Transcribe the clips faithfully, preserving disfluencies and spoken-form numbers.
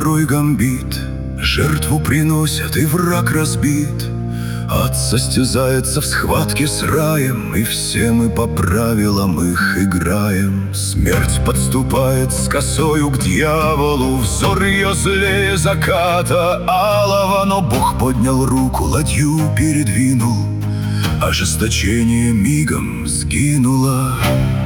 порой гамбит, жертву приносят и враг разбит. Ад состязается в схватке с раем, и все мы по правилам их играем. Смерть подступает с косою к дьяволу, взор ее злее заката алого. Но Бог поднял руку, ладью передвинул, ожесточение мигом сгинуло.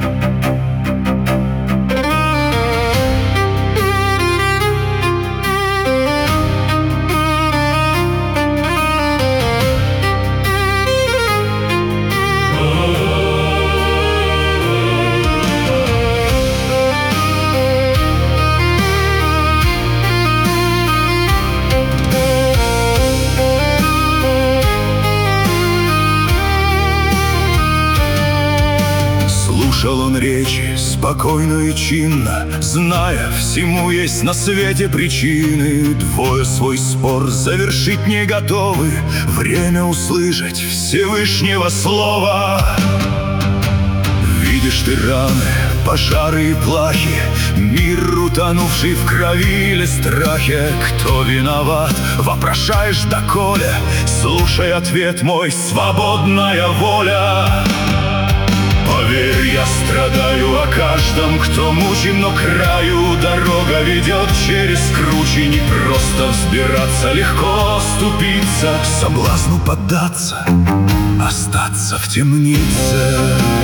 Слушал он речи спокойно и чинно, зная, всему есть на свете причины. Двое свой спор завершить не готовы, время услышать Всевышнего слова. Видишь ты раны, пожары и плахи, мир, утонувший в крови или страхе. Кто виноват, вопрошаешь доколе? Слушай ответ мой, свободная воля. Поверь, я страдаю о каждом, кто мучим, но краю дорога ведет через кручи. Не просто взбираться, легко ступиться, соблазну поддаться, остаться в темнице.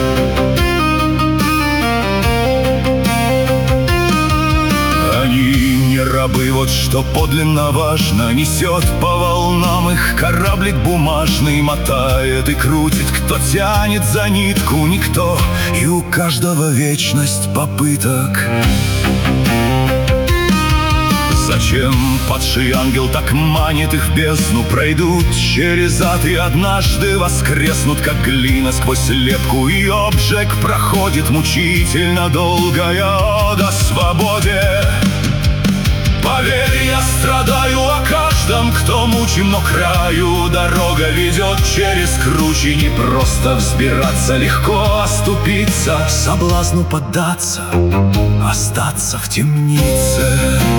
Они не рабы, вот что подлинно важно. Несет по волнам их кораблик бумажный, мотает и крутит, кто тянет за нитку, никто. И у каждого вечность попыток. Зачем падший ангел так манит их в бездну? Пройдут через ад и однажды воскреснут, как глина сквозь лепку, и обжиг проходит мучительно долгая ода свободе. Поверь, я страдаю о каждом, кто мучим, но краю дорога ведет через кручи. Не просто взбираться, легко оступиться, соблазну поддаться, остаться в темнице.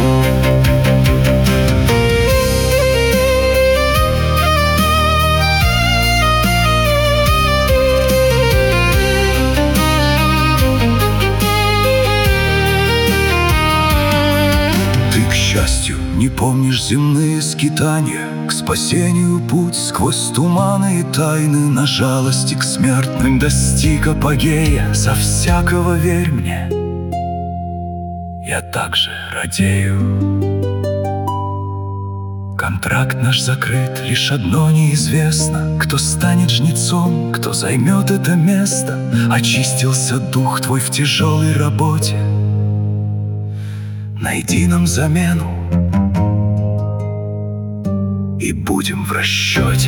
К счастью, не помнишь земные скитания, к спасению путь сквозь туманы и тайны. На жалости к смертным достиг апогея. За всякого верь мне, я также радею. Контракт наш закрыт, лишь одно неизвестно: кто станет жнецом, кто займет это место. Очистился дух твой в тяжелой работе, найди нам замену, и будем в расчете.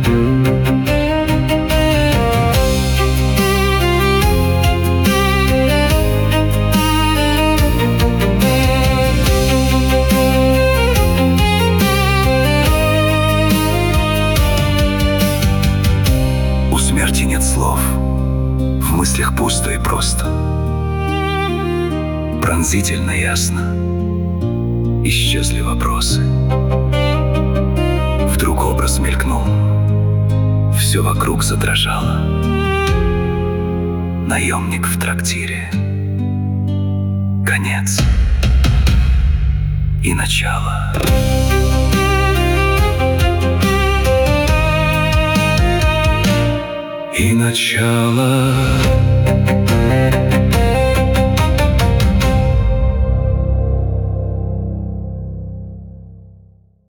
У смерти нет слов, в мыслях пусто и просто, пронзительно ясно исчезли вопросы. Вдруг образ мелькнул, все вокруг задрожало. Наемник в трактире, конец и начало. И начало.